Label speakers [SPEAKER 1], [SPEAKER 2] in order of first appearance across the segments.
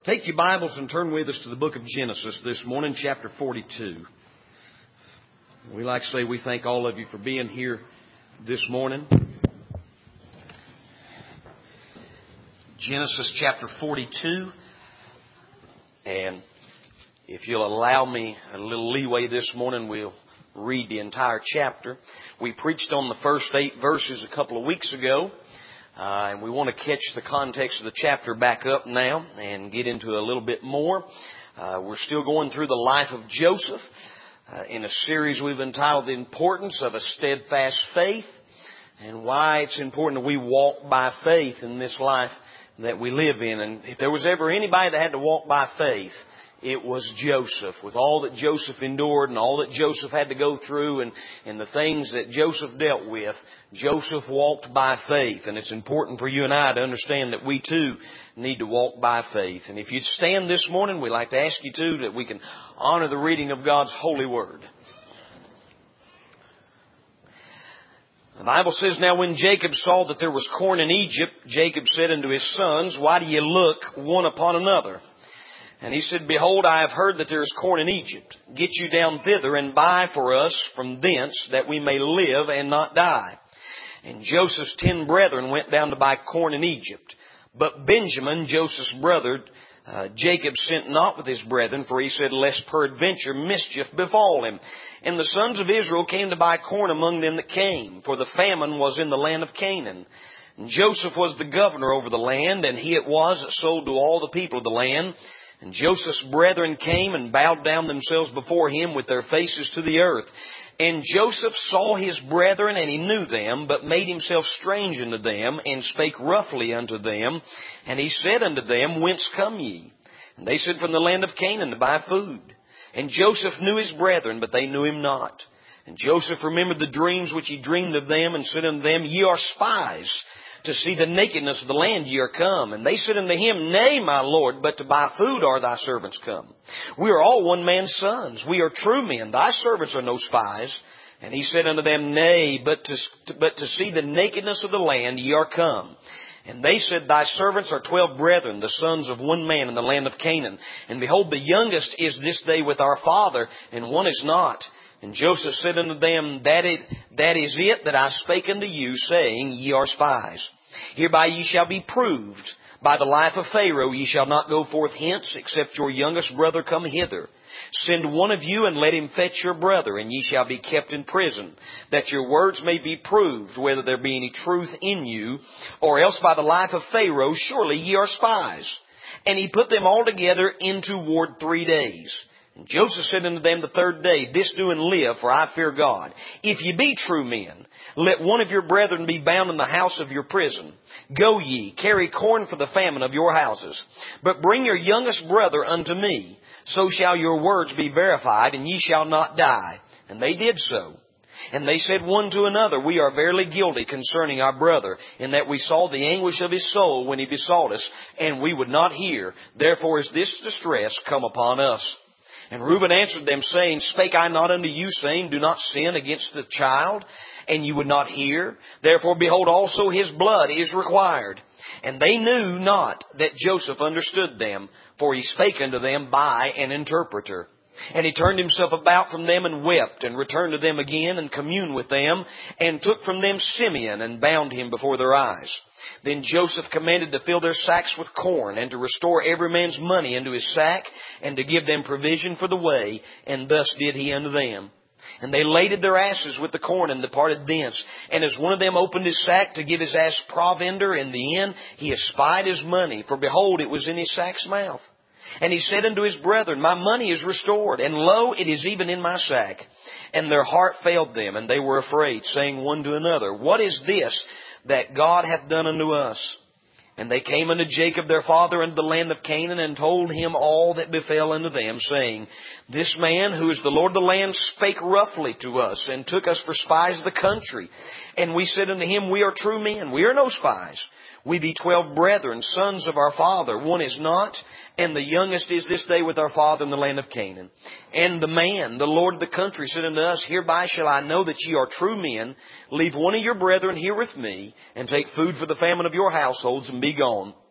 [SPEAKER 1] Take your Bibles and turn with us to the book of Genesis this morning, chapter 42. We like to say we thank all of you for being here this morning. Genesis chapter 42. And if you'll allow me a little leeway this morning, we'll read the entire chapter. We preached on the first 8 verses a couple of weeks ago. And we want to catch the context of the chapter back up now and get into a little bit more. We're still going through the life of Joseph in a series we've entitled The Importance of a Steadfast Faith and why it's important that we walk by faith in this life that we live in. And if there was ever anybody that had to walk by faith, it was Joseph. With all that Joseph endured and all that Joseph had to go through and the things that Joseph dealt with, Joseph walked by faith. And it's important for you and I to understand that we too need to walk by faith. And if you'd stand this morning, we'd like to ask you too that we can honor the reading of God's holy word. The Bible says, "Now when Jacob saw that there was corn in Egypt, Jacob said unto his sons, Why do ye look one upon another? And he said, Behold, I have heard that there is corn in Egypt. Get you down thither and buy for us from thence, that we may live and not die. And Joseph's 10 brethren went down to buy corn in Egypt. But Benjamin, Joseph's brother, Jacob sent not with his brethren, for he said, Lest peradventure mischief befall him. And the sons of Israel came to buy corn among them that came, for the famine was in the land of Canaan. And Joseph was the governor over the land, and he it was that sold to all the people of the land. And Joseph's brethren came and bowed down themselves before him with their faces to the earth. And Joseph saw his brethren, and he knew them, but made himself strange unto them, and spake roughly unto them. And he said unto them, Whence come ye? And they said, From the land of Canaan to buy food. And Joseph knew his brethren, but they knew him not. And Joseph remembered the dreams which he dreamed of them, and said unto them, Ye are spies. To see the nakedness of the land ye are come. And they said unto him, Nay, my lord, but to buy food are thy servants come. We are all one man's sons. We are true men. Thy servants are no spies. And he said unto them, Nay, but to see the nakedness of the land ye are come. And they said, Thy servants are 12 brethren, the sons of one man in the land of Canaan. And behold, the youngest is this day with our father, and one is not. And Joseph said unto them, That is it that I spake unto you, saying, Ye are spies. Hereby ye shall be proved. By the life of Pharaoh ye shall not go forth hence, except your youngest brother come hither. Send one of you, and let him fetch your brother, and ye shall be kept in prison, that your words may be proved, whether there be any truth in you, or else by the life of Pharaoh surely ye are spies. And he put them all together into ward 3 days. And Joseph said unto them the 3rd day, This do and live, for I fear God. If ye be true men, let one of your brethren be bound in the house of your prison. Go ye, carry corn for the famine of your houses. But bring your youngest brother unto me. So shall your words be verified, and ye shall not die. And they did so. And they said one to another, We are verily guilty concerning our brother, in that we saw the anguish of his soul when he besought us, and we would not hear. Therefore is this distress come upon us. And Reuben answered them, saying, Spake I not unto you, saying, Do not sin against the child? And you would not hear. Therefore, behold, also his blood is required. And they knew not that Joseph understood them, for he spake unto them by an interpreter. And he turned himself about from them and wept, and returned to them again, and communed with them, and took from them Simeon, and bound him before their eyes. Then Joseph commanded to fill their sacks with corn, and to restore every man's money into his sack, and to give them provision for the way, and thus did he unto them. And they laded their asses with the corn, and departed thence. And as one of them opened his sack to give his ass provender in the end, he espied his money, for behold, it was in his sack's mouth. And he said unto his brethren, My money is restored, and lo, it is even in my sack. And their heart failed them, and they were afraid, saying one to another, What is this that God hath done unto us? And they came unto Jacob their father into the land of Canaan, and told him all that befell unto them, saying, This man, who is the Lord of the land, spake roughly to us, and took us for spies of the country. And we said unto him, We are true men, we are no spies. We be 12 brethren, sons of our father. One is not, and the youngest is this day with our father in the land of Canaan. And the man, the Lord of the country, said unto us, Hereby shall I know that ye are true men. Leave one of your brethren here with me, and take food for the famine of your households, and be gone.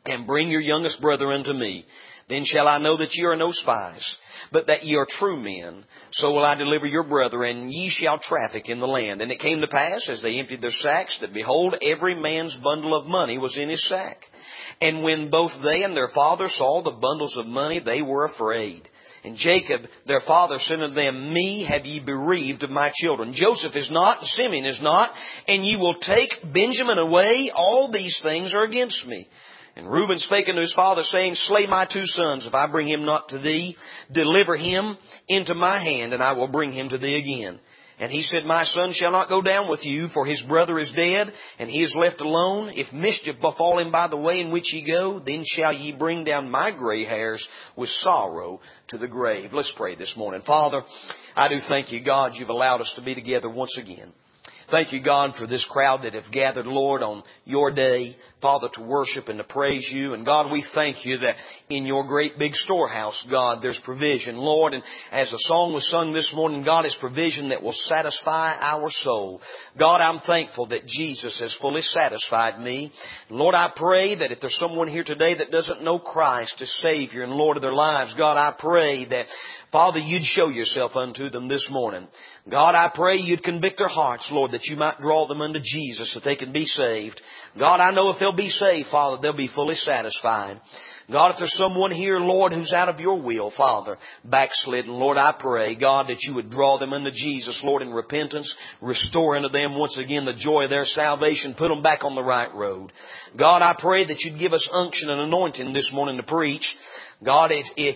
[SPEAKER 1] and bring your youngest brother unto me. Then shall I know that ye are no spies, but that ye are true men. So will I deliver your brother, and ye shall traffic in the land. And it came to pass, as they emptied their sacks, that behold, every man's bundle of money was in his sack. And when both they and their father saw the bundles of money, they were afraid. And Jacob, their father, said unto them, Me have ye bereaved of my children. Joseph is not, and Simeon is not, and ye will take Benjamin away. All these things are against me. And Reuben spake unto his father, saying, Slay my two sons, if I bring him not to thee. Deliver him into my hand, and I will bring him to thee again. And he said, My son shall not go down with you, for his brother is dead, and he is left alone. If mischief befall him by the way in which ye go, then shall ye bring down my gray hairs with sorrow to the grave. Let's pray this morning. Father, I do thank you, God, you've allowed us to be together once again. Thank you, God, for this crowd that have gathered, Lord, on your day, Father, to worship and to praise you. And God, we thank you that in your great big storehouse, God, there's provision, Lord. And as the song was sung this morning, God, is provision that will satisfy our soul. God, I'm thankful that Jesus has fully satisfied me. Lord, I pray that if there's someone here today that doesn't know Christ as Savior and Lord of their lives, God, I pray that, Father, you'd show yourself unto them this morning. God, I pray you'd convict their hearts, Lord, that you might draw them unto Jesus so they can be saved. God, I know if they'll be saved, Father, they'll be fully satisfied. God, if there's someone here, Lord, who's out of your will, Father, backslidden, Lord, I pray, God, that you would draw them unto Jesus, Lord, in repentance, restore unto them once again the joy of their salvation, put them back on the right road. God, I pray that you'd give us unction and anointing this morning to preach. God,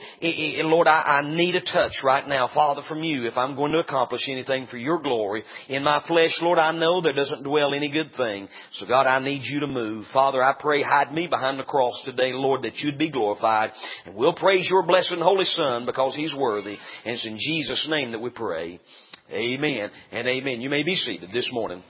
[SPEAKER 1] Lord, I need a touch right now, Father, from you if I'm going to accomplish anything for your glory. In my flesh, Lord, I know there doesn't dwell any good thing. So, God, I need you to move. Father, I pray, hide me behind the cross today, Lord, that you'd be glorified. And we'll praise your blessed and holy Son because he's worthy. And it's in Jesus' name that we pray. Amen and amen. You may be seated this morning.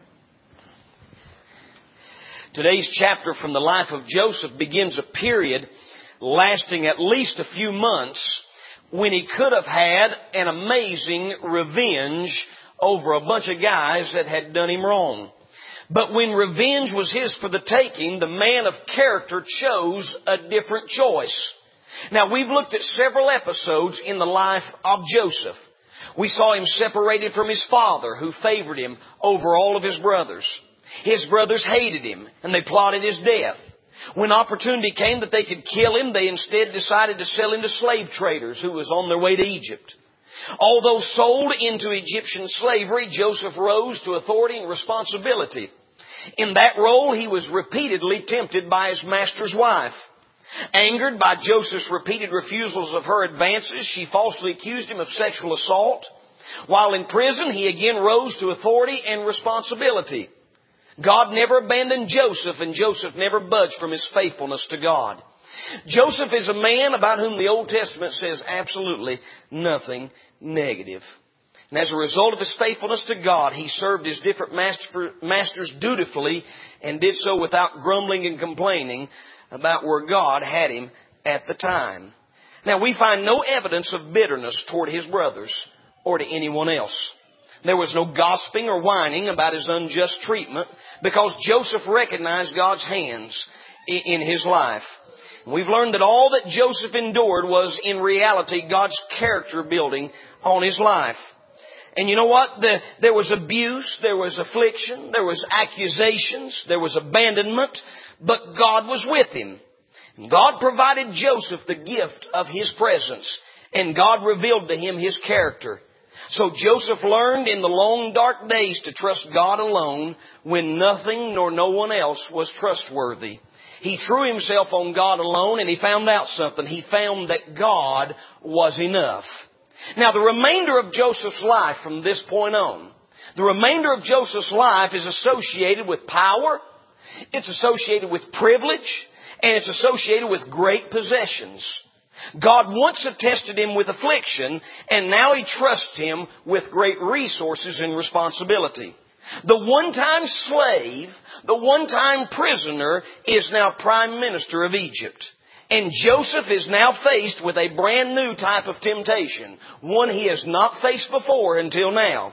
[SPEAKER 1] Today's chapter from the life of Joseph begins a period lasting at least a few months when he could have had an amazing revenge over a bunch of guys that had done him wrong. But when revenge was his for the taking, the man of character chose a different choice. Now, we've looked at several episodes in the life of Joseph. We saw him separated from his father, who favored him over all of his brothers. His brothers hated him, and they plotted his death. When opportunity came that they could kill him, they instead decided to sell him to slave traders who was on their way to Egypt. Although sold into Egyptian slavery, Joseph rose to authority and responsibility. In that role, he was repeatedly tempted by his master's wife. Angered by Joseph's repeated refusals of her advances, she falsely accused him of sexual assault. While in prison, he again rose to authority and responsibility. God never abandoned Joseph, and Joseph never budged from his faithfulness to God. Joseph is a man about whom the Old Testament says absolutely nothing negative. And as a result of his faithfulness to God, he served his different masters dutifully and did so without grumbling and complaining about where God had him at the time. Now, we find no evidence of bitterness toward his brothers or to anyone else. There was no gossiping or whining about his unjust treatment because Joseph recognized God's hands in his life. We've learned that all that Joseph endured was in reality God's character building on his life. And you know what? There was abuse, there was affliction, there was accusations, there was abandonment, but God was with him. God provided Joseph the gift of his presence, and God revealed to him his character. So Joseph learned in the long dark days to trust God alone when nothing nor no one else was trustworthy. He threw himself on God alone, and he found out something. He found that God was enough. Now, the remainder of Joseph's life from this point on, the remainder of Joseph's life is associated with power, it's associated with privilege, and it's associated with great possessions. God once attested him with affliction, and now he trusts him with great resources and responsibility. The one-time slave, the one-time prisoner is now prime minister of Egypt. And Joseph is now faced with a brand new type of temptation, one he has not faced before until now.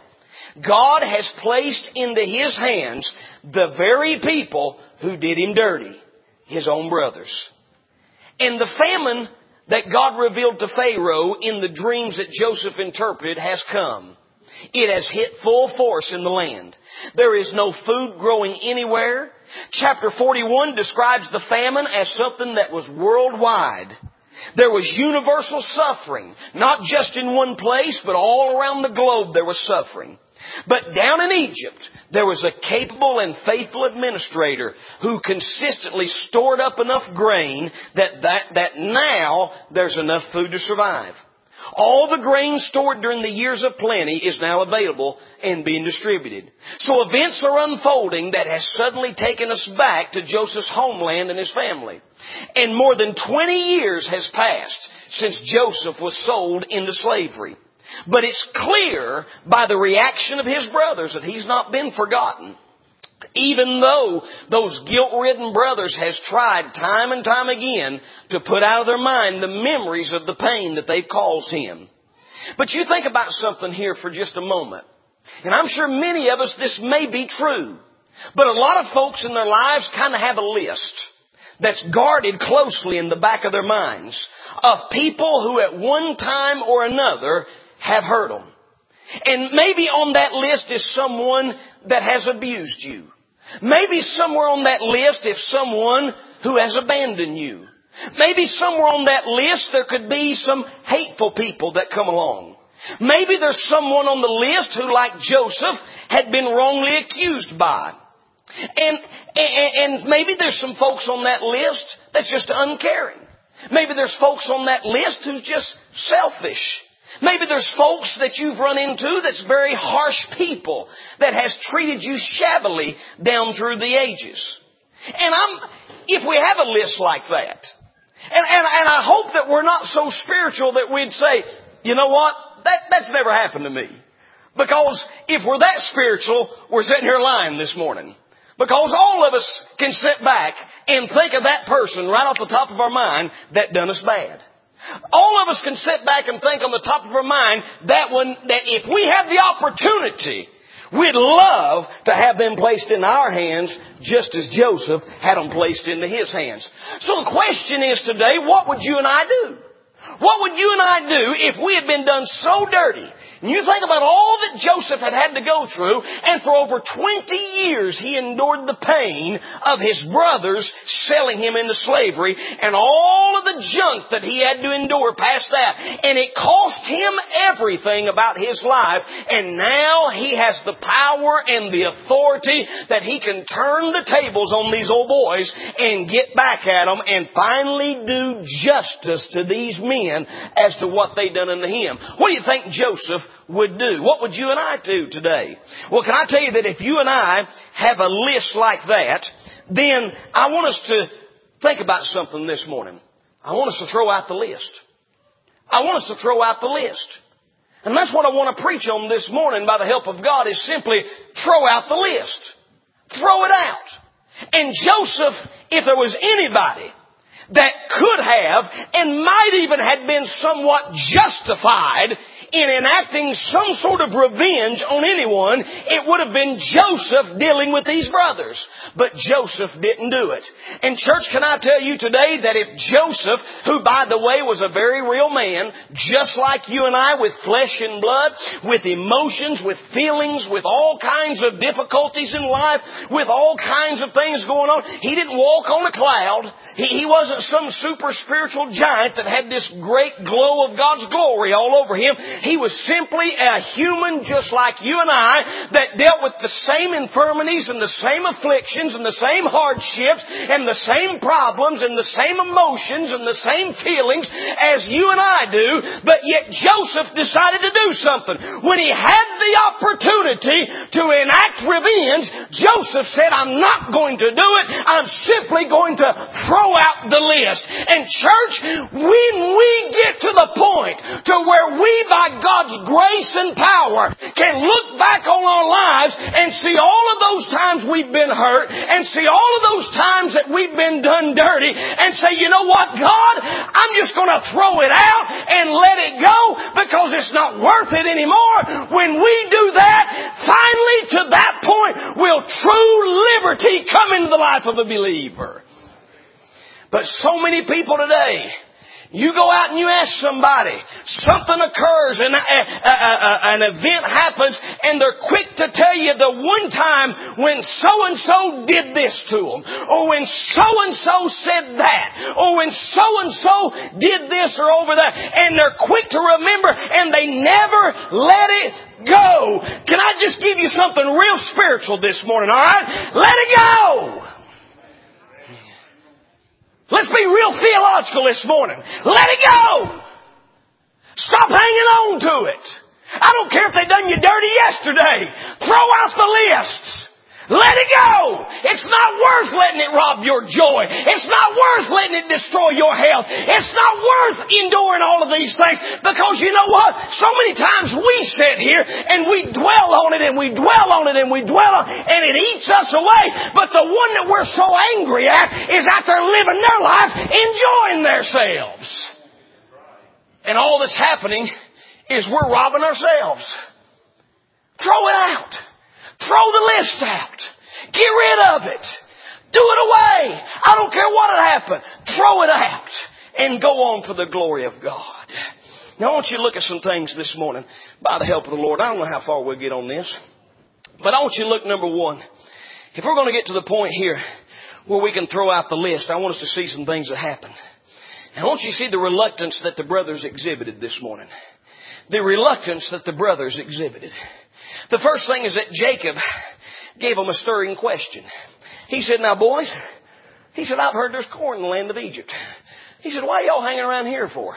[SPEAKER 1] God has placed into his hands the very people who did him dirty. his own brothers. And the famine that God revealed to Pharaoh in the dreams that Joseph interpreted has come. It has hit full force in the land. There is no food growing anywhere. Chapter 41 describes the famine as something that was worldwide. There was universal suffering, not just in one place, but all around the globe there was suffering. But down in Egypt, there was a capable and faithful administrator who consistently stored up enough grain that now there's enough food to survive. All the grain stored during the years of plenty is now available and being distributed. So events are unfolding that has suddenly taken us back to Joseph's homeland and his family. And more than 20 years has passed since Joseph was sold into slavery. But it's clear by the reaction of his brothers that he's not been forgotten. Even though those guilt-ridden brothers has tried time and time again to put out of their mind the memories of the pain that they've caused him. But you think about something here for just a moment. And I'm sure many of us, this may be true. But a lot of folks in their lives kind of have a list that's guarded closely in the back of their minds of people who at one time or another have hurt them. And maybe on that list is someone that has abused you. Maybe somewhere on that list is someone who has abandoned you. Maybe somewhere on that list there could be some hateful people that come along. Maybe there's someone on the list who, like Joseph, had been wrongly accused by. And maybe there's some folks on that list that's just uncaring. Maybe there's folks on that list who's just selfish. Maybe there's folks that you've run into that's very harsh people that has treated you shabbily down through the ages. And if we have a list like that, and I hope that we're not so spiritual that we'd say, you know what, that's never happened to me. Because if we're that spiritual, we're sitting here lying this morning. Because all of us can sit back and think of that person right off the top of our mind that done us bad. All of us can sit back and think on the top of our mind that if we have the opportunity, we'd love to have them placed in our hands just as Joseph had them placed into his hands. So the question is today, what would you and I do? What would you and I do if we had been done so dirty? And you think about all that Joseph had to go through, and for over 20 years he endured the pain of his brothers selling him into slavery and all of the junk that he had to endure past that. And it cost him everything about his life, and now he has the power and the authority that he can turn the tables on these old boys and get back at them and finally do justice to these men as to what they done unto him. What do you think Joseph would do? What would you and I do today? Well, can I tell you that if you and I have a list like that, then I want us to think about something this morning. I want us to throw out the list. I want us to throw out the list. And that's what I want to preach on this morning by the help of God, is simply throw out the list. Throw it out. And Joseph, if there was anybody that could have and might even have been somewhat justified in enacting some sort of revenge on anyone, it would have been Joseph dealing with these brothers. But Joseph didn't do it. And church, can I tell you today that if Joseph, who by the way was a very real man, just like you and I, with flesh and blood, with emotions, with feelings, with all kinds of difficulties in life, with all kinds of things going on, he didn't walk on a cloud. He wasn't some super spiritual giant that had this great glow of God's glory all over him. He was simply a human just like you and I that dealt with the same infirmities and the same afflictions and the same hardships and the same problems and the same emotions and the same feelings as you and I do. But yet Joseph decided to do something. When he had the opportunity to enact revenge, Joseph said, I'm not going to do it. I'm simply going to throw out the list. And church, when we get to the point to where we, by God's grace and power, can look back on our lives and see all of those times we've been hurt and see all of those times that we've been done dirty and say, you know what, God, I'm just going to throw it out and let it go because it's not worth it anymore. When we do that, finally to that point will true liberty come into the life of a believer. But so many people today, you go out and you ask somebody, something occurs and an event happens and they're quick to tell you the one time when so-and-so did this to them, or when so-and-so said that, or when so-and-so did this or over that, and they're quick to remember and they never let it go. Can I just give you something real spiritual this morning, alright? Let it go! Let's be real theological this morning. Let it go! Stop hanging on to it. I don't care if they done you dirty yesterday. Throw out the lists. Let it go! It's not worth letting it rob your joy. It's not worth letting it destroy your health. It's not worth enduring all of these things. Because you know what? So many times we sit here and we dwell on it and we dwell on it and we dwell on it and it eats us away. But the one that we're so angry at is out there living their life, enjoying themselves. And all that's happening is we're robbing ourselves. Throw it out. Throw the list out. Get rid of it. Do it away. I don't care what had happened. Throw it out. And go on for the glory of God. Now I want you to look at some things this morning by the help of the Lord. I don't know how far we'll get on this. But I want you to look, number one. If we're going to get to the point here where we can throw out the list, I want us to see some things that happen. And I want you to see the reluctance that the brothers exhibited this morning. The reluctance that the brothers exhibited. The first thing is that Jacob gave them a stirring question. He said, now boys, he said, I've heard there's corn in the land of Egypt. He said, why are y'all hanging around here for?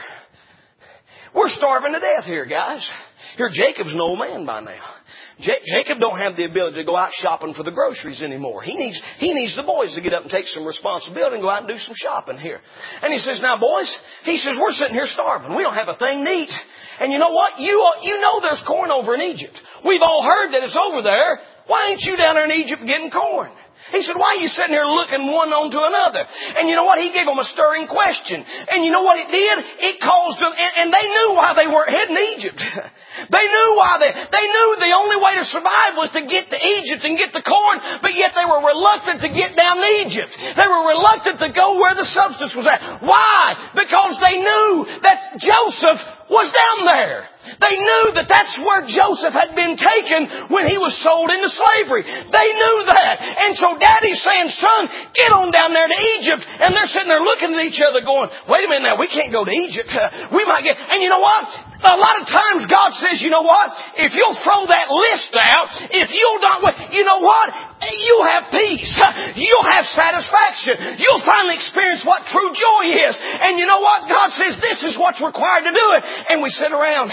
[SPEAKER 1] We're starving to death here, guys. Here, Jacob's an old man by now. Jacob don't have the ability to go out shopping for the groceries anymore. He needs the boys to get up and take some responsibility and go out and do some shopping here. And he says, now boys, he says, we're sitting here starving. We don't have a thing to eat. And you know what? You know there's corn over in Egypt. We've all heard that it's over there. Why ain't you down there in Egypt getting corn? He said, why are you sitting here looking one onto another? And you know what? He gave them a stirring question. And you know what it did? It caused them, and they knew why they weren't heading to Egypt. They knew why they knew the only way to survive was to get to Egypt and get the corn, but yet they were reluctant to get down to Egypt. They were reluctant to go where the substance was at. Why? Because they knew that Joseph was down there. They knew that that's where Joseph had been taken when he was sold into slavery. They knew that. And so Daddy's saying, son, get on down there to Egypt. And they're sitting there looking at each other going, wait a minute now, we can't go to Egypt. We might get... And you know what? A lot of times God says, you know what? If you'll throw that list out, if you'll not... You know what? You'll have peace. You'll have satisfaction. You'll finally experience what true joy is. And you know what? God says, this is what's required to do it. And we sit around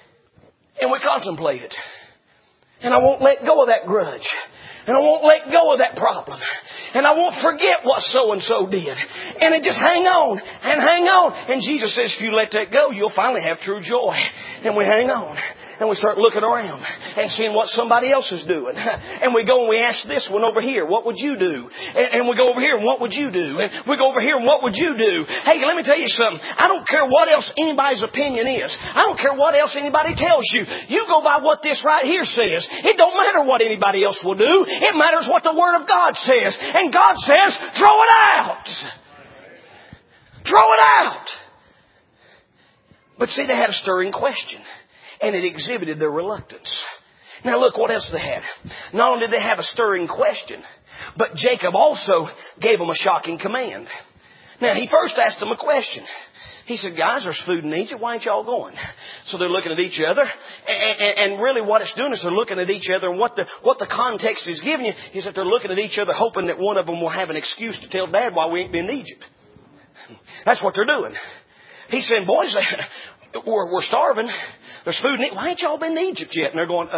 [SPEAKER 1] and we contemplate it. And I won't let go of that grudge. And I won't let go of that problem. And I won't forget what so-and-so did. And it just hang on and hang on. And Jesus says, if you let that go, you'll finally have true joy. And we hang on. And we start looking around and seeing what somebody else is doing. And we go and we ask this one over here, what would you do? And we go over here, and what would you do? And we go over here, and what would you do? Hey, let me tell you something. I don't care what else anybody's opinion is. I don't care what else anybody tells you. You go by what this right here says. It don't matter what anybody else will do. It matters what the Word of God says. And God says, throw it out. Throw it out. But see, they had a stirring question. And it exhibited their reluctance. Now look what else they had. Not only did they have a stirring question, but Jacob also gave them a shocking command. Now he first asked them a question. He said, guys, there's food in Egypt. Why ain't y'all going? So they're looking at each other. And really what it's doing is they're looking at each other. And what the context is giving you is that they're looking at each other hoping that one of them will have an excuse to tell Dad why we ain't been to Egypt. That's what they're doing. He's saying, boys, we're starving. There's food in it. Why ain't y'all been to Egypt yet? And they're going,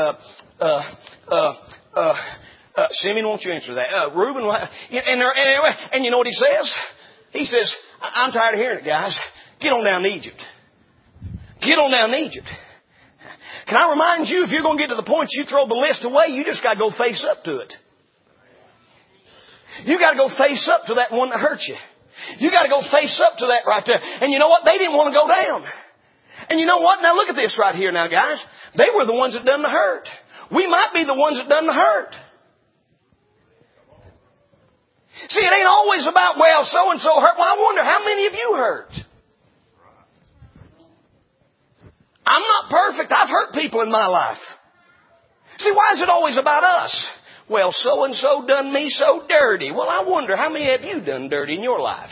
[SPEAKER 1] Simeon, won't you answer that? Reuben, and you know what he says? He says, I'm tired of hearing it, guys. Get on down to Egypt. Get on down to Egypt. Can I remind you, if you're going to get to the point you throw the list away, you just got to go face up to it. You got to go face up to that one that hurt you. You got to go face up to that right there. And you know what? They didn't want to go down. And you know what? Now look at this right here now, guys. They were the ones that done the hurt. We might be the ones that done the hurt. See, it ain't always about, well, so-and-so hurt. Well, I wonder how many of you hurt. I'm not perfect. I've hurt people in my life. See, why is it always about us? Well, so-and-so done me so dirty. Well, I wonder how many have you done dirty in your life?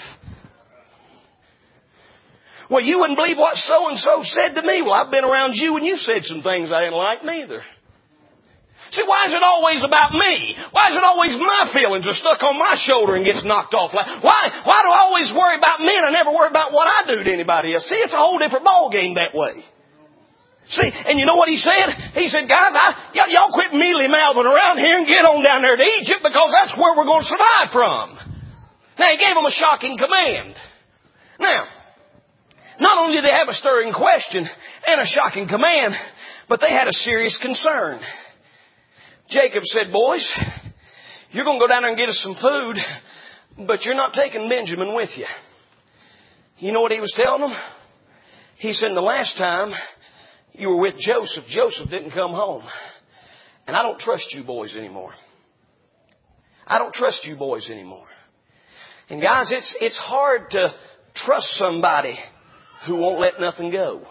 [SPEAKER 1] Well, you wouldn't believe what so-and-so said to me. Well, I've been around you and you said some things I didn't like neither. See, why is it always about me? Why is it always my feelings are stuck on my shoulder and gets knocked off? Why do I always worry about men and never worry about what I do to anybody else? See, it's a whole different ball game that way. See, and you know what he said? He said, guys, y'all quit mealy-mouthing around here and get on down there to Egypt because that's where we're going to survive from. Now, he gave them a shocking command. Now, not only did they have a stirring question and a shocking command, but they had a serious concern. Jacob said, boys, you're going to go down there and get us some food, but you're not taking Benjamin with you. You know what he was telling them? He said, the last time you were with Joseph, Joseph didn't come home. And I don't trust you boys anymore. I don't trust you boys anymore. And guys, it's hard to trust somebody who won't let nothing go.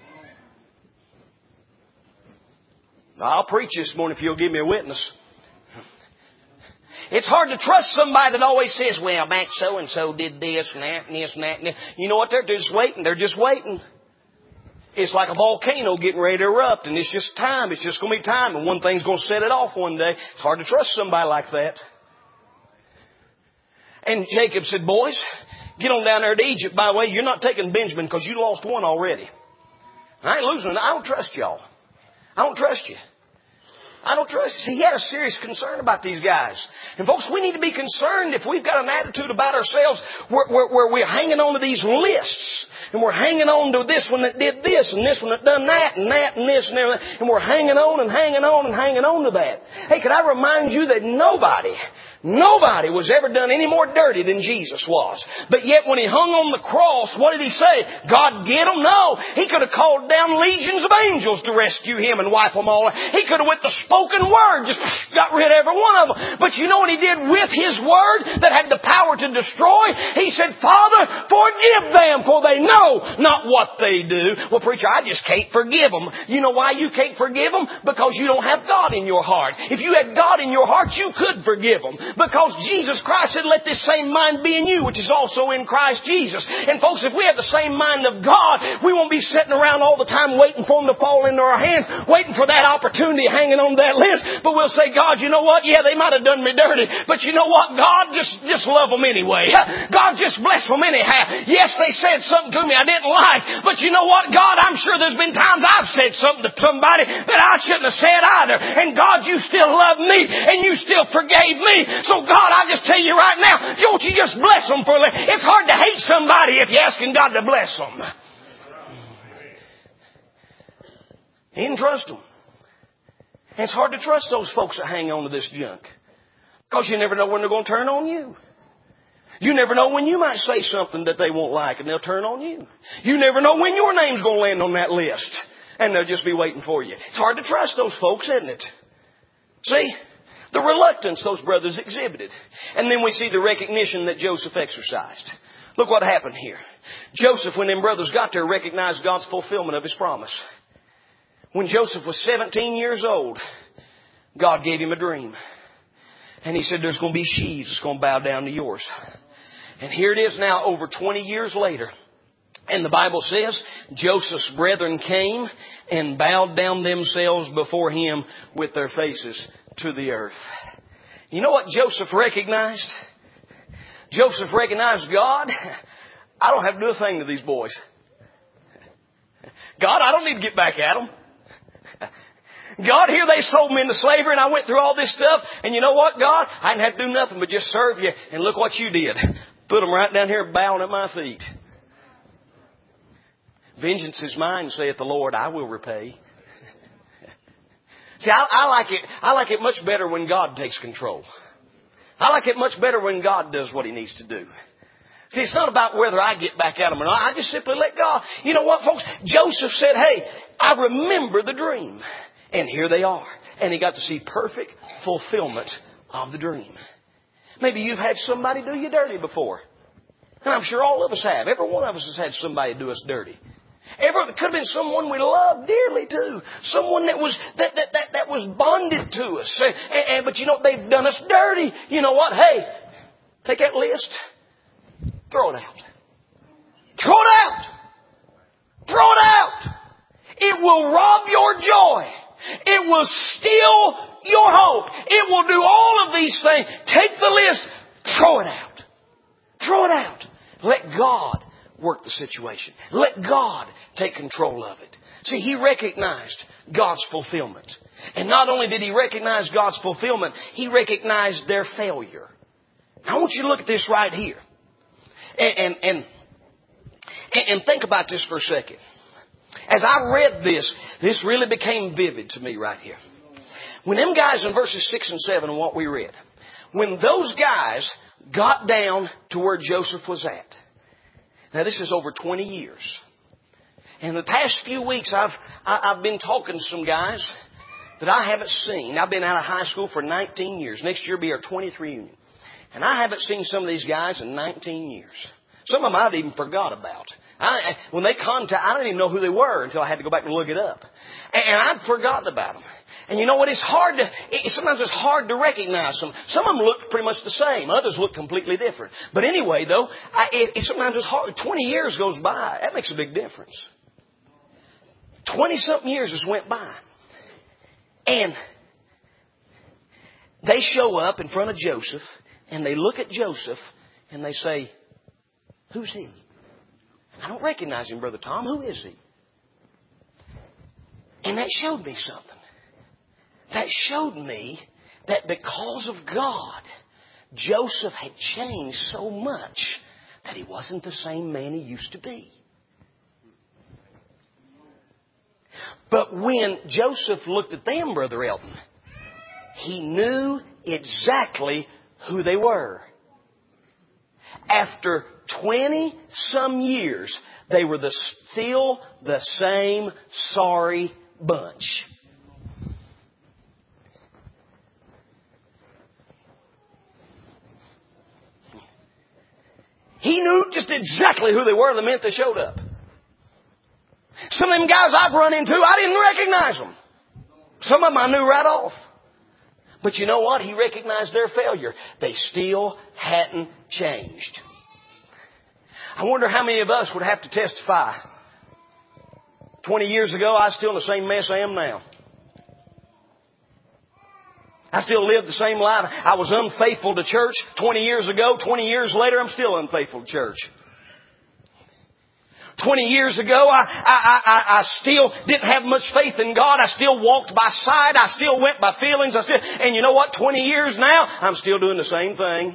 [SPEAKER 1] I'll preach this morning if you'll give me a witness. It's hard to trust somebody that always says, well, back so-and-so did this and that and this and that. And this. You know what? They're just waiting. They're just waiting. It's like a volcano getting ready to erupt, and it's just time. It's just going to be time, and one thing's going to set it off one day. It's hard to trust somebody like that. And Jacob said, boys, get on down there to Egypt. By the way, you're not taking Benjamin because you lost one already. I ain't losing. I don't trust y'all. I don't trust you. I don't trust you. See, he had a serious concern about these guys. And folks, we need to be concerned if we've got an attitude about ourselves where we're hanging on to these lists. And we're hanging on to this one that did this and this one that done that and that and this and everything. And we're hanging on and hanging on and hanging on to that. Hey, could I remind you that nobody was ever done any more dirty than Jesus was. But yet when he hung on the cross, what did he say? God get him? No. He could have called down legions of angels to rescue him and wipe them all. He could have with the spoken word just got rid of every one of them. But you know what he did with his word that had the power to destroy? He said, Father, forgive them, for they know not what they do. Well, preacher, I just can't forgive them. You know why you can't forgive them? Because you don't have God in your heart. If you had God in your heart, you could forgive them. Because Jesus Christ said, let this same mind be in you, which is also in Christ Jesus. And folks, if we have the same mind of God, we won't be sitting around all the time waiting for them to fall into our hands, waiting for that opportunity hanging on that list. But we'll say, God, you know what? Yeah, they might have done me dirty. But you know what? God, just love them anyway. God, just bless them anyhow. Yes, they said something to me I didn't like. But you know what? God, I'm sure there's been times I've said something to somebody that I shouldn't have said either. And God, you still love me and you still forgave me. So God, I just tell you right now, don't you just bless them for it. It's hard to hate somebody if you're asking God to bless them. He didn't trust them. And it's hard to trust those folks that hang on to this junk. Because you never know when they're going to turn on you. You never know when you might say something that they won't like and they'll turn on you. You never know when your name's going to land on that list. And they'll just be waiting for you. It's hard to trust those folks, isn't it? See? The reluctance those brothers exhibited. And then we see the recognition that Joseph exercised. Look what happened here. Joseph, when them brothers got there, recognized God's fulfillment of His promise. When Joseph was 17 years old, God gave him a dream. And He said, there's going to be sheaves that's going to bow down to yours. And here it is now, over 20 years later. And the Bible says, Joseph's brethren came and bowed down themselves before him with their faces to the earth. You know what Joseph recognized? Joseph recognized, God, I don't have to do a thing to these boys. God, I don't need to get back at them. God, here they sold me into slavery and I went through all this stuff. And you know what, God? I didn't have to do nothing but just serve you. And look what you did. Put them right down here bowing at my feet. Vengeance is mine, saith the Lord, I will repay. See, I like it much better when God takes control. I like it much better when God does what He needs to do. See, it's not about whether I get back at them or not. I just simply let God. You know what, folks? Joseph said, hey, I remember the dream. And here they are. And he got to see perfect fulfillment of the dream. Maybe you've had somebody do you dirty before. And I'm sure all of us have. Every one of us has had somebody do us dirty. It could have been someone we loved dearly too. Someone that was bonded to us. But you know, they've done us dirty. You know what? Hey, take that list. Throw it out. Throw it out. Throw it out. It will rob your joy. It will steal your hope. It will do all of these things. Take the list. Throw it out. Throw it out. Let God work the situation. Let God take control of it. See, he recognized God's fulfillment. And not only did he recognize God's fulfillment, he recognized their failure. I want you to look at this right here. And think about this for a second. As I read this really became vivid to me right here. When them guys in verses 6 and 7, what we read, when those guys got down to where Joseph was at. Now this is over 20 years. And the past few weeks I've been talking to some guys that I haven't seen. I've been out of high school for 19 years. Next year will be our 20th reunion. And I haven't seen some of these guys in 19 years. Some of them I'd even forgot about. When they contact, I didn't even know who they were until I had to go back and look it up. And I'd forgotten about them. And you know what? Sometimes it's hard to recognize them. Some of them look pretty much the same. Others look completely different. But anyway, though, sometimes it's hard. 20 years goes by. That makes a big difference. 20-something years just went by. And they show up in front of Joseph, and they look at Joseph, and they say, "Who's he? I don't recognize him, Brother Tom. Who is he?" And that showed me something. That showed me that because of God, Joseph had changed so much that he wasn't the same man he used to be. But when Joseph looked at them, Brother Elton, he knew exactly who they were. After 20-some years, they were still the same sorry bunch. He knew just exactly who they were the minute they showed up. Some of them guys I've run into, I didn't recognize them. Some of them I knew right off. But you know what? He recognized their failure. They still hadn't changed. I wonder how many of us would have to testify. 20 years ago, I was still in the same mess I am now. I still lived the same life. I was unfaithful to church 20 years ago. 20 years later, I'm still unfaithful to church. 20 years ago, I still didn't have much faith in God. I still walked by sight. I still went by feelings. And you know what? 20 years now, I'm still doing the same thing.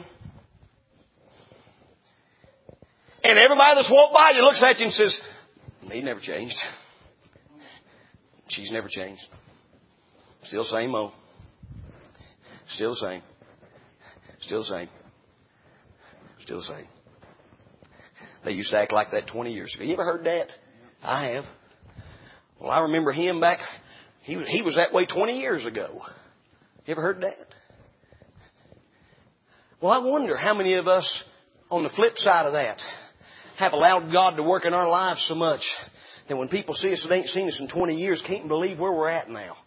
[SPEAKER 1] And everybody that's walked by you looks at you and says, "He never changed. She's never changed. Still the same old. Still the same. Still the same. Still the same." They used to act like that 20 years ago. You ever heard that? I have. Well, I remember him back. He was that way 20 years ago. You ever heard that? Well, I wonder how many of us, on the flip side of that, have allowed God to work in our lives so much that when people see us that ain't seen us in 20 years, can't believe where we're at now.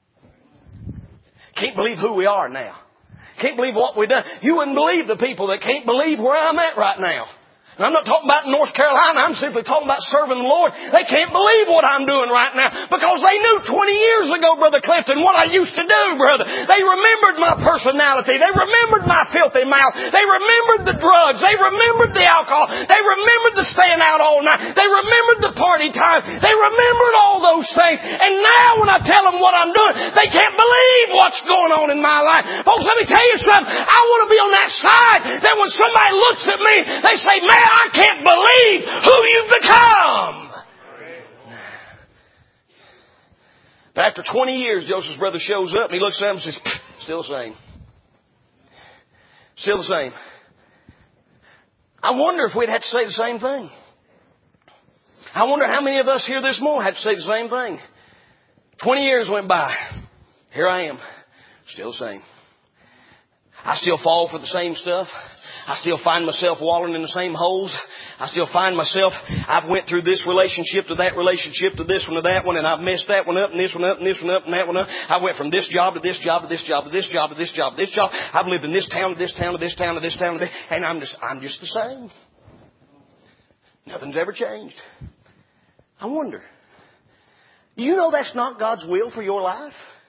[SPEAKER 1] Can't believe who we are now. Can't believe what we've done. You wouldn't believe the people that can't believe where I'm at right now. And I'm not talking about North Carolina. I'm simply talking about serving the Lord. They can't believe what I'm doing right now because they knew 20 years ago, Brother Clifton, what I used to do, brother. They remembered my personality. They remembered my filthy mouth. They remembered the drugs. They remembered the alcohol. They remembered the staying out all night. They remembered the party time. They remembered all those things. And now when I tell them what I'm doing, they can't believe what's going on in my life. Folks, let me tell you something. I want to be on that side that when somebody looks at me, they say, "Man, I can't believe who you've become." But after 20 years, Joseph's brother shows up and he looks at him and says, "Still the same. Still the same." I wonder if we'd have to say the same thing. I wonder how many of us here this morning have to say the same thing. 20 years went by. Here I am. Still the same. I still fall for the same stuff. I still find myself wallowing in the same holes. I still find myself, I've went through this relationship to that relationship to this one to that one, and I've messed that one up and this one up and this one up and that one up. I went from this job to this job to this job to this job to this job to this job. I've lived in this town to this town to this town to this town to this, and I'm just the same. Nothing's ever changed. I wonder, do you know that's not God's will for your life?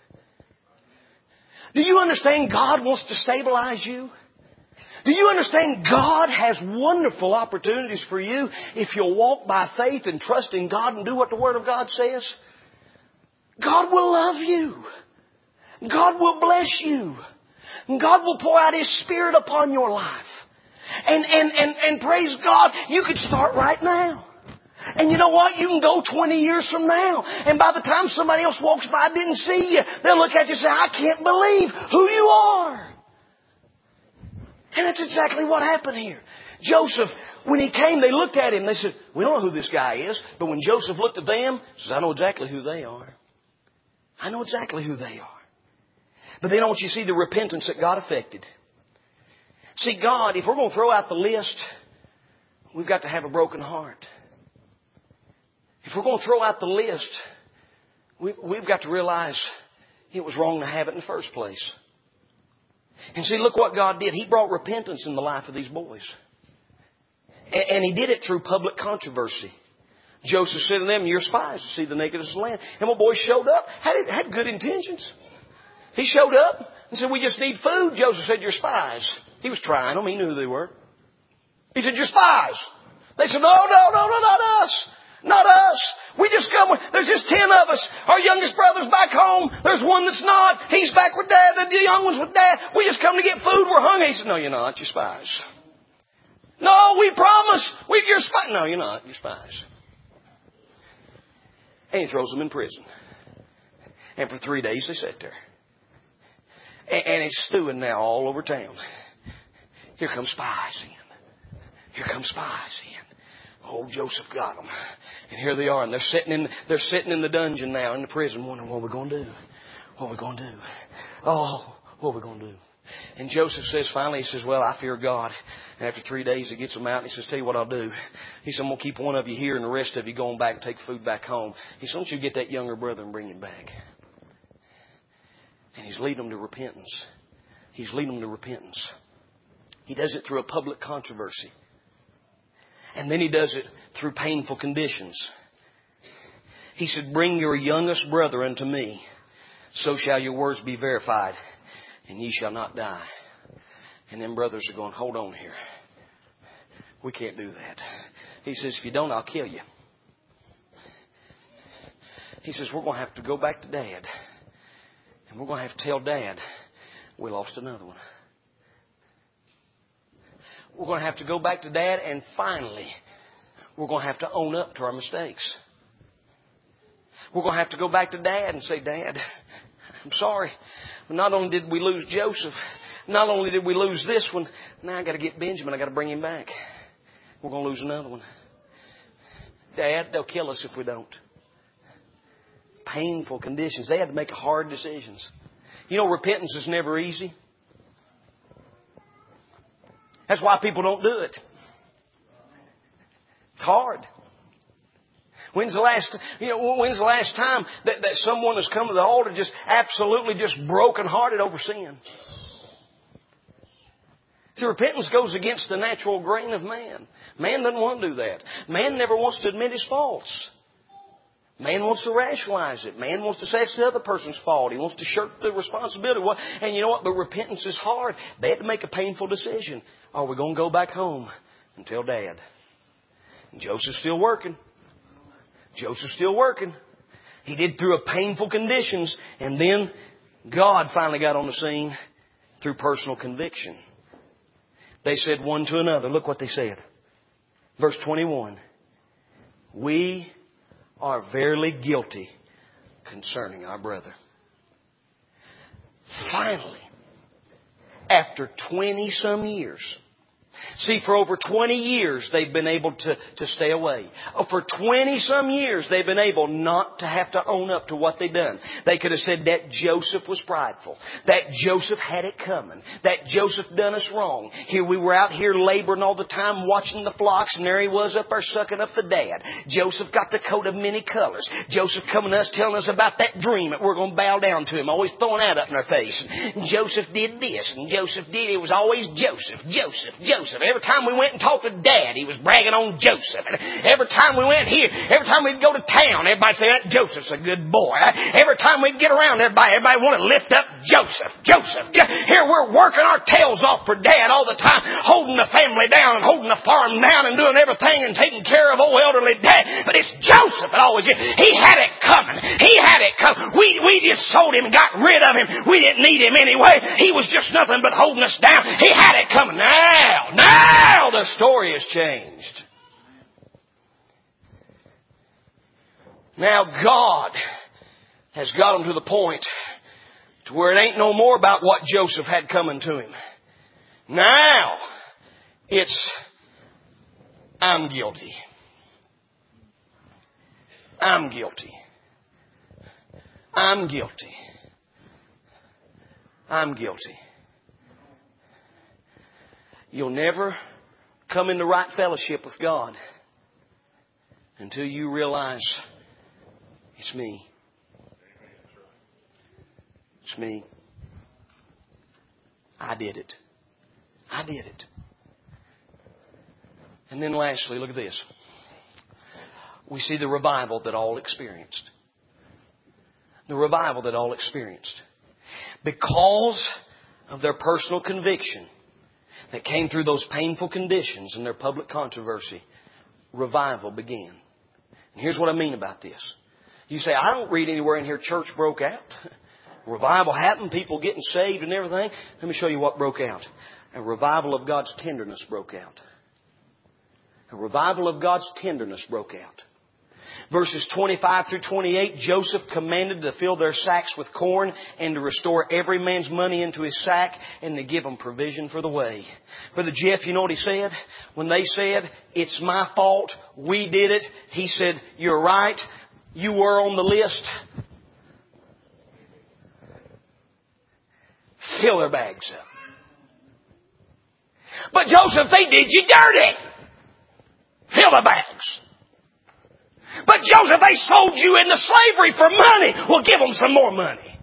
[SPEAKER 1] Do you understand God wants to stabilize you? Do you understand God has wonderful opportunities for you if you'll walk by faith and trust in God and do what the Word of God says? God will love you. God will bless you. God will pour out His Spirit upon your life. And praise God, you could start right now. And you know what? You can go 20 years from now. And by the time somebody else walks by and didn't see you, they'll look at you and say, I can't believe who you are. And that's exactly what happened here. Joseph, when he came, they looked at him. They said, we don't know who this guy is. But when Joseph looked at them, he says, I know exactly who they are. I know exactly who they are. But then I want you to see the repentance that God affected. See, God, if we're going to throw out the list, we've got to have a broken heart. If we're going to throw out the list, we've got to realize it was wrong to have it in the first place. And see, look what God did. He brought repentance in the life of these boys. And He did it through public controversy. Joseph said to them, you're spies to see the nakedness of the land. And my boys showed up, had good intentions. He showed up and said, we just need food. Joseph said, you're spies. He was trying them. He knew who they were. He said, you're spies. They said, no, not us. Not us. We just come. There's just 10 of us. Our youngest brother's back home. There's one that's not. He's back with Dad. The young one's with Dad. We just come to get food. We're hungry. He said, no, you're not. You're spies. No, we promise. You're spies. No, you're not. You're spies. And he throws them in prison. And for 3 days they sat there. And it's stewing now all over town. Here come spies in. Here come spies in. Oh, Joseph got them. And here they are. And they're sitting in the dungeon now, in the prison, wondering what we're going to do. What we're going to do. Oh, what we're going to do. And Joseph says, finally, he says, well, I fear God. And after 3 days, he gets them out and he says, tell you what I'll do. He said, I'm going to keep one of you here and the rest of you going back and take food back home. He said, don't you get that younger brother and bring him back. And he's leading them to repentance. He's leading them to repentance. He does it through a public controversy. And then he does it through painful conditions. He said, bring your youngest brother unto me, so shall your words be verified, and ye shall not die. And them brothers are going, hold on here. We can't do that. He says, if you don't, I'll kill you. He says, we're going to have to go back to Dad. And we're going to have to tell Dad we lost another one. We're going to have to go back to Dad, and finally, we're going to have to own up to our mistakes. We're going to have to go back to Dad and say, Dad, I'm sorry. Not only did we lose Joseph, not only did we lose this one, now I got to get Benjamin. I got to bring him back. We're going to lose another one. Dad, they'll kill us if we don't. Painful conditions. They had to make hard decisions. You know, repentance is never easy. That's why people don't do it. It's hard. When's the last time that someone has come to the altar just absolutely just brokenhearted over sin? See, repentance goes against the natural grain of man. Man doesn't want to do that. Man never wants to admit his faults. Man wants to rationalize it. Man wants to say it's the other person's fault. He wants to shirk the responsibility. And you know what? But repentance is hard. They had to make a painful decision. Are we going to go back home and tell Dad? And Joseph's still working. Joseph's still working. He did through a painful conditions. And then God finally got on the scene through personal conviction. They said one to another. Look what they said. Verse 21. We are verily guilty concerning our brother. Finally, after 20 some years, See, for over 20 years, they've been able to stay away. For 20-some years, they've been able not to have to own up to what they've done. They could have said that Joseph was prideful, that Joseph had it coming, that Joseph done us wrong. Here we were out here laboring all the time, watching the flocks, and there he was up there sucking up the dad. Joseph got the coat of many colors. Joseph coming to us, telling us about that dream that we're going to bow down to him, always throwing that up in our face. And Joseph did this, and Joseph did. It was always Joseph, Joseph, Joseph. Every time we went and talked to Dad, he was bragging on Joseph. And every time we went here, every time we'd go to town, everybody'd say, that Joseph's a good boy. Every time we'd get around, everybody wanted to lift up Joseph, Joseph. Here we're working our tails off for Dad all the time, holding the family down and holding the farm down and doing everything and taking care of old elderly Dad. But it's Joseph that always, he had it coming. He had it coming. We just sold him, got rid of him. We didn't need him anyway. He was just nothing but holding us down. He had it coming. Now the story has changed. Now God has got him to the point to where it ain't no more about what Joseph had coming to him. Now it's, I'm guilty. I'm guilty. I'm guilty. I'm guilty. You'll never come into right fellowship with God until you realize it's me. It's me. I did it. I did it. And then lastly, look at this. We see the revival that all experienced. The revival that all experienced. Because of their personal conviction that came through those painful conditions and their public controversy, revival began. And here's what I mean about this. You say, I don't read anywhere in here church broke out. Revival happened, people getting saved and everything. Let me show you what broke out. A revival of God's tenderness broke out. A revival of God's tenderness broke out. Verses 25 through 28, Joseph commanded to fill their sacks with corn and to restore every man's money into his sack and to give them provision for the way. Brother Jeff, you know what he said? When they said, it's my fault, we did it, he said, you're right, you were on the list. Fill their bags up. But Joseph, they did you dirty. Fill the bags. But Joseph, they sold you into slavery for money. Well, give them some more money.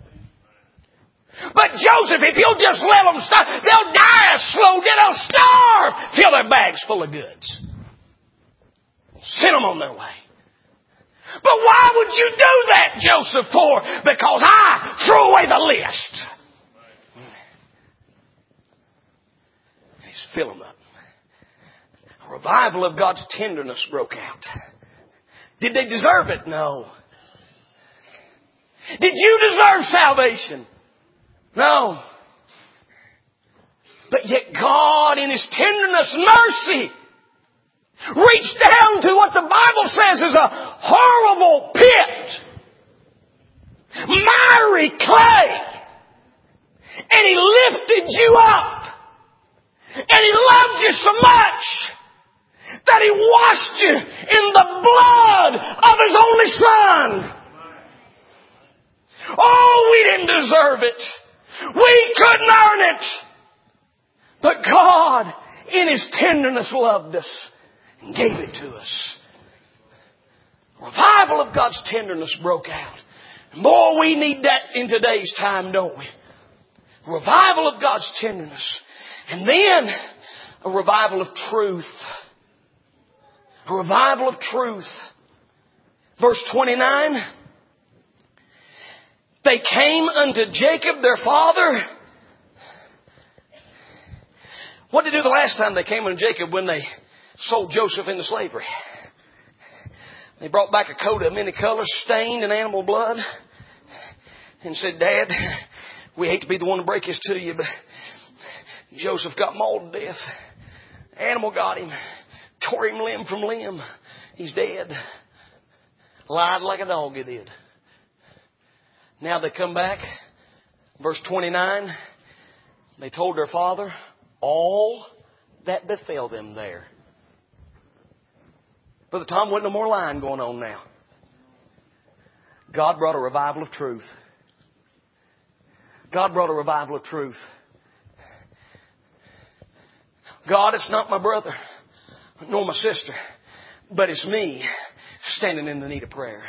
[SPEAKER 1] But Joseph, if you'll just let them starve, they'll die a slow death. They'll starve. Fill their bags full of goods. Send them on their way. But why would you do that, Joseph, for? Because I threw away the list. He's fill them up. A revival of God's tenderness broke out. Did they deserve it? No. Did you deserve salvation? No. But yet God in His tenderness, mercy, reached down to what the Bible says is a horrible pit. Miry clay. And He lifted you up. And He loved you so much that He washed you in the blood of His only Son. Oh, we didn't deserve it. We couldn't earn it. But God, in His tenderness, loved us and gave it to us. Revival of God's tenderness broke out. And boy, we need that in today's time, don't we? Revival of God's tenderness. And then a revival of truth. A revival of truth. Verse 29. They came unto Jacob their father. What did they do the last time they came unto Jacob when they sold Joseph into slavery? They brought back a coat of many colors, stained in animal blood, and said, Dad, we hate to be the one to break this to you, but Joseph got mauled to death. Animal got him, tore him limb from limb. He's dead. Lied like a dog he did. Now they come back. Verse 29. They told their father all that befell them there. Brother Tom, wasn't no more lying going on now. God brought a revival of truth. God brought a revival of truth. God, it's not my brother nor my sister, but it's me standing in the need of prayer.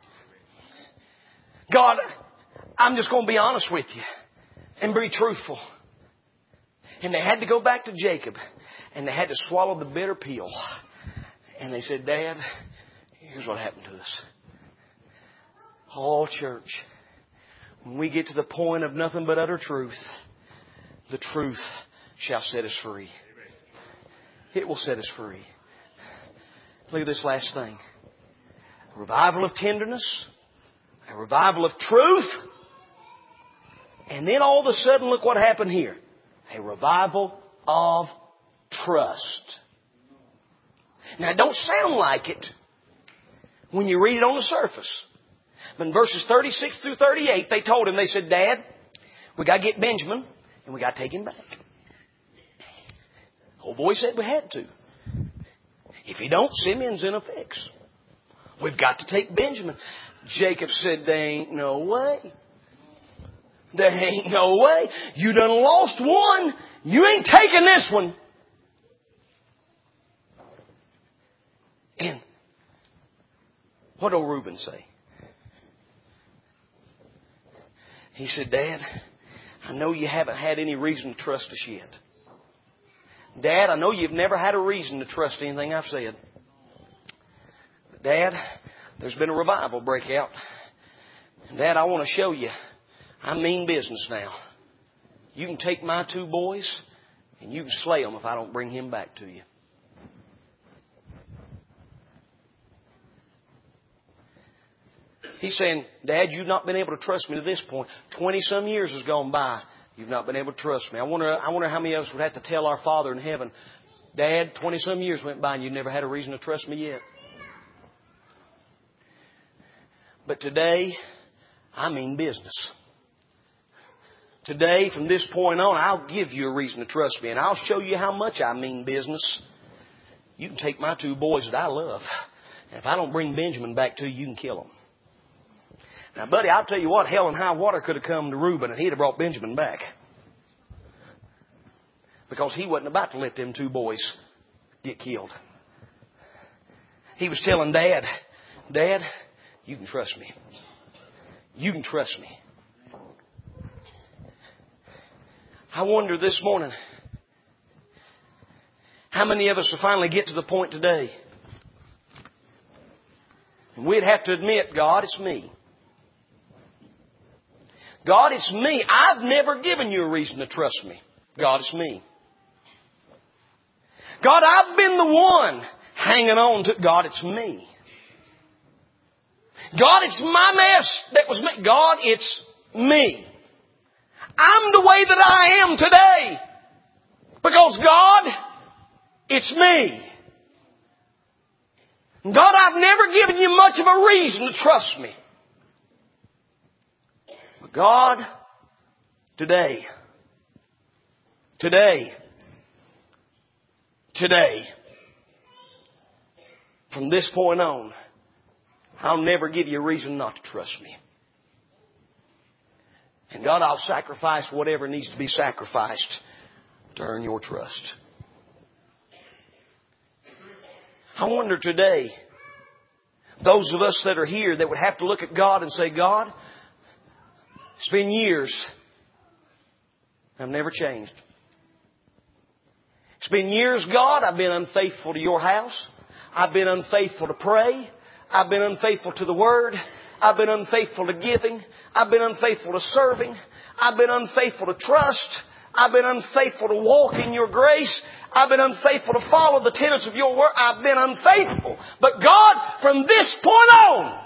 [SPEAKER 1] God, I'm just going to be honest with you and be truthful. And they had to go back to Jacob and they had to swallow the bitter pill. And they said, Dad, here's what happened to us. Oh, church, when we get to the point of nothing but utter truth, the truth shall set us free. It will set us free. Look at this last thing. A revival of tenderness. A revival of truth. And then all of a sudden, look what happened here. A revival of trust. Now, it don't sound like it when you read it on the surface. But in verses 36 through 38, they told him, they said, Dad, we got to get Benjamin and we got to take him back. Old boy said we had to. If he don't, Simeon's in a fix. We've got to take Benjamin. Jacob said, there ain't no way. There ain't no way. You done lost one. You ain't taking this one. And what did old Reuben say? He said, Dad, I know you haven't had any reason to trust us yet. Dad, I know you've never had a reason to trust anything I've said. But Dad, there's been a revival break out. And Dad, I want to show you I mean business now. You can take my 2 boys and you can slay them if I don't bring him back to you. He's saying, Dad, you've not been able to trust me to this point. 20-some years has gone by. You've not been able to trust me. I wonder how many of us would have to tell our Father in heaven, Dad, 20-some years went by and you never had a reason to trust me yet. But today, I mean business. Today, from this point on, I'll give you a reason to trust me. And I'll show you how much I mean business. You can take my 2 boys that I love. And if I don't bring Benjamin back to you, you can kill them. Now, buddy, I'll tell you what, hell and high water could have come to Reuben and he'd have brought Benjamin back. Because he wasn't about to let them 2 boys get killed. He was telling Dad, Dad, you can trust me. You can trust me. I wonder this morning, how many of us will finally get to the point today? And we'd have to admit, God, it's me. God, it's me. I've never given you a reason to trust me. God, it's me. God, I've been the one hanging on to... God, it's me. God, it's my mess that was me. God, it's me. I'm the way that I am today. Because God, it's me. God, I've never given you much of a reason to trust me. But God, today, from this point on, I'll never give you a reason not to trust me. And God, I'll sacrifice whatever needs to be sacrificed to earn your trust. I wonder today, those of us that are here that would have to look at God and say, God, it's been years. I've never changed. It's been years, God, I've been unfaithful to your house. I've been unfaithful to pray. I've been unfaithful to the Word. I've been unfaithful to giving. I've been unfaithful to serving. I've been unfaithful to trust. I've been unfaithful to walk in your grace. I've been unfaithful to follow the tenets of your word. I've been unfaithful. But God, from this point on,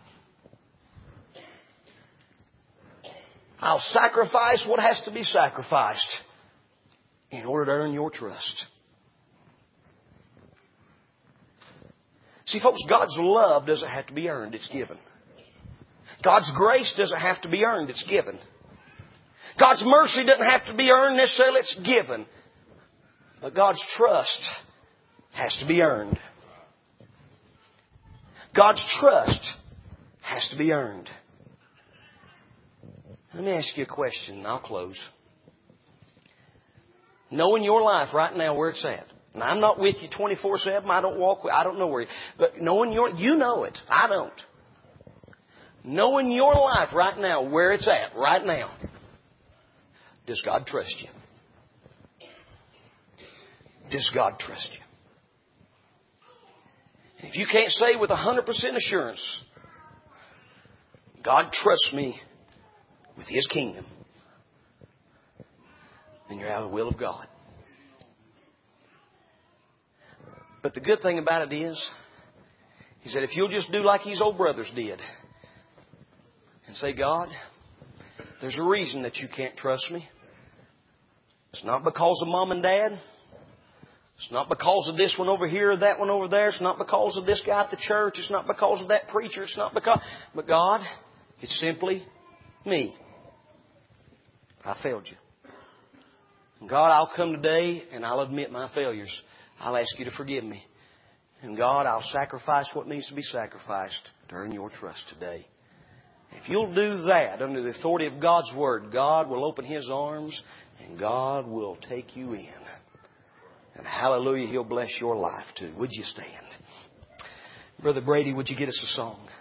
[SPEAKER 1] I'll sacrifice what has to be sacrificed in order to earn your trust. See, folks, God's love doesn't have to be earned. It's given. God's grace doesn't have to be earned. It's given. God's mercy doesn't have to be earned necessarily. It's given. But God's trust has to be earned. God's trust has to be earned. Let me ask you a question and I'll close. Knowing your life right now where it's at. And I'm not with you 24/7. I don't know where you... But knowing you know it. I don't. Knowing your life right now where it's at, right now. Does God trust you? Does God trust you? And if you can't say with 100% assurance, God trusts me with His kingdom, then you're out of the will of God. But the good thing about it is that if you'll just do like His old brothers did and say, God, there's a reason that you can't trust me. It's not because of Mom and Dad. It's not because of this one over here or that one over there. It's not because of this guy at the church. It's not because of that preacher. It's not because... But God, it's simply me. I failed you. And God, I'll come today and I'll admit my failures. I'll ask you to forgive me. And God, I'll sacrifice what needs to be sacrificed to earn your trust today. If you'll do that under the authority of God's Word, God will open His arms and God will take you in. And hallelujah, He'll bless your life too. Would you stand? Brother Brady, would you get us a song?